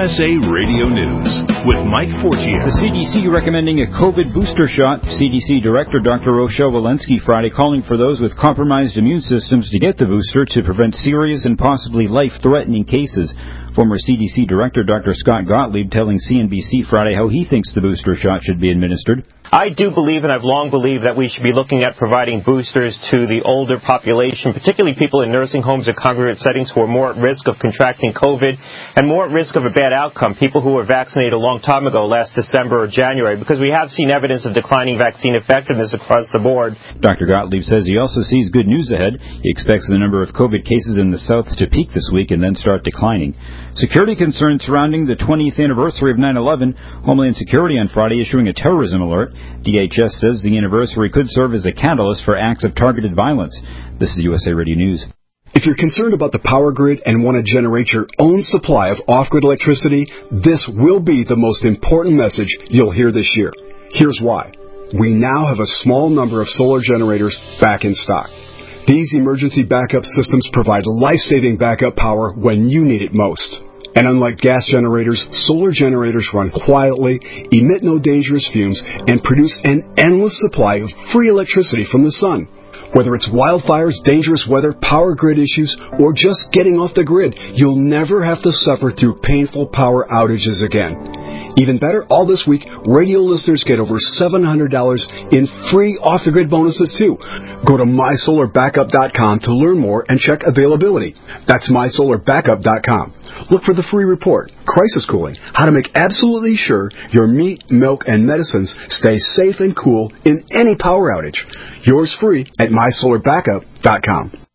USA Radio News with Mike Fortier. The CDC recommending a COVID booster shot. CDC Director Dr. Rochelle Walensky Friday calling for those with compromised immune systems to get the booster to prevent serious and possibly life-threatening cases. Former CDC Director Dr. Scott Gottlieb telling CNBC Friday how he thinks the booster shot should be administered. I do believe, and I've long believed, that we should be looking at providing boosters to the older population, particularly people in nursing homes or congregate settings who are more at risk of contracting COVID and more at risk of a bad outcome, people who were vaccinated a long time ago, last December or January, because we have seen evidence of declining vaccine effectiveness across the board. Dr. Gottlieb says he also sees good news ahead. He expects the number of COVID cases in the South to peak this week and then start declining. Security concerns surrounding the 20th anniversary of 9/11. Homeland Security on Friday issuing a terrorism alert. DHS says the anniversary could serve as a catalyst for acts of targeted violence. This is USA Radio News. If you're concerned about the power grid and want to generate your own supply of off-grid electricity, this will be the most important message you'll hear this year. Here's why. We now have a small number of solar generators back in stock. These emergency backup systems provide life-saving backup power when you need it most. And unlike gas generators, solar generators run quietly, emit no dangerous fumes, and produce an endless supply of free electricity from the sun. Whether it's wildfires, dangerous weather, power grid issues, or just getting off the grid, you'll never have to suffer through painful power outages again. Even better, all this week, radio listeners get over $700 in free off-the-grid bonuses, too. Go to mysolarbackup.com to learn more and check availability. That's mysolarbackup.com. Look for the free report, Crisis Cooling, how to make absolutely sure your meat, milk, and medicines stay safe and cool in any power outage. Yours free at mysolarbackup.com.